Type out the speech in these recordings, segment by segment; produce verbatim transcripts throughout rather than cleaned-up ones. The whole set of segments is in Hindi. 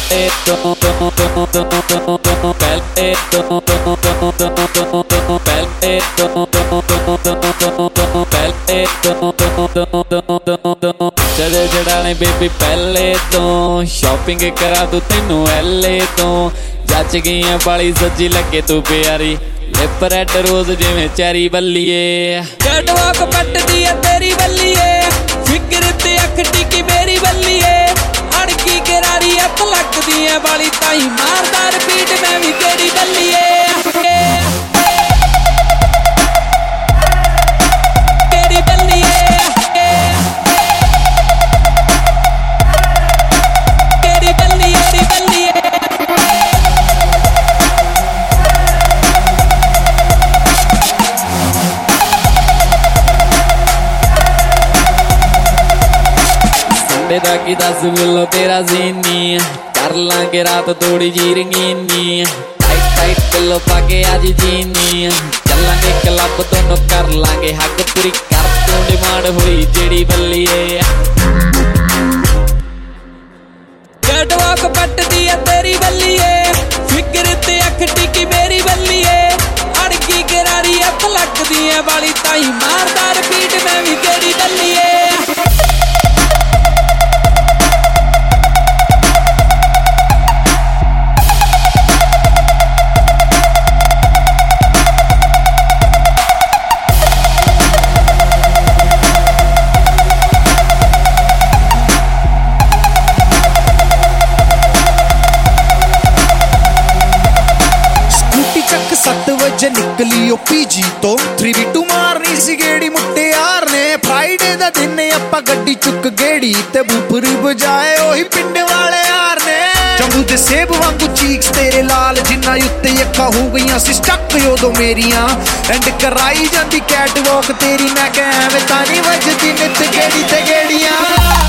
चले चढ़ाने बेबी पहले तो शॉपिंग करा तू तेनू एले तो जच गई है बाली सजी लगे तू प्यारी लिप रेड रोज जिवें चैरी बल्लीए कैटवॉक पटदी है तेरी बल्लीए फिकर ते अख टिकी मेरी बल्लीए अड़की करारी अख लगदी है बाली ताई मारदा रिपीट मैं भी तेरी बल्लीए की दस मिलो तेरा जीनी कर लांगे रात थोड़ी जी रंगीनी टाइट टाइट पिलो पाके आज जीनी चलांगे क्लब दोनों कर लांगे हग पूरी कर तू डिमांड हुई जेड़ी बल्लीए कैटवॉक पटदी है तेरी बल्लीए फिकर ते अख टिकी मेरी बल्लीए अड़की करारी अख लगदी है बाली ताई मारदा रिपीट मैं भी तेरी बल्लीए सत्त बजे निकली ओ पीजी तो थ्री वी टू मारनी सी गेड़ी मुट्टे यार ने फ्राइडे दा दिन आपां गड्डी चुक गेड़ी ते बूफरी बजाए ओही पिंड वाले यार ने जम्मू दे सेब वांगू चीक्स तेरे लाल जिन्ना उत्ते अक्खां हो गईयां सी स्टक उदों मेरियां एंड कराई जांदी कैटवॉक तेरी मैं कह एवें तां नहीं वजदी नित गेड़ी ते गेड़ियां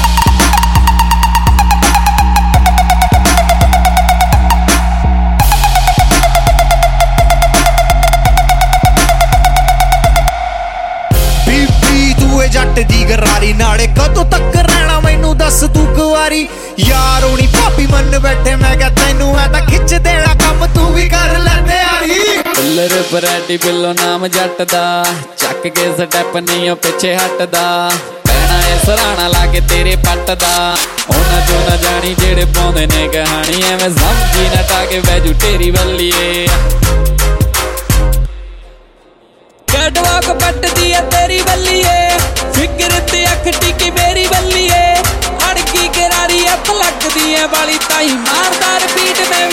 जट दी गरारी नाले कदों तक रहना मैनू दस तू कुवारी यार होनी भाभी मन बैठे मैं क्या तैनू है तां खिच देना कम तू भी कर लैंदे आई पिल्लर पराटी पिल्लो नाम जट दा चक के स्टैप नहीं पिछे हटदा पैना ए सराणा लाके तेरे पट दा उन्हां चों ना जानी जेड़े पाउंदे ने कहानी एवें समझी ना टाके बैजू तेरी बल्लीए कैटवॉक पटदी है तेरी बल्लीए फिकर ते अख टिकी मेरी बल्लीए अड़की करारी अख लगदी है बाली ताई मारदा रिपीट मैं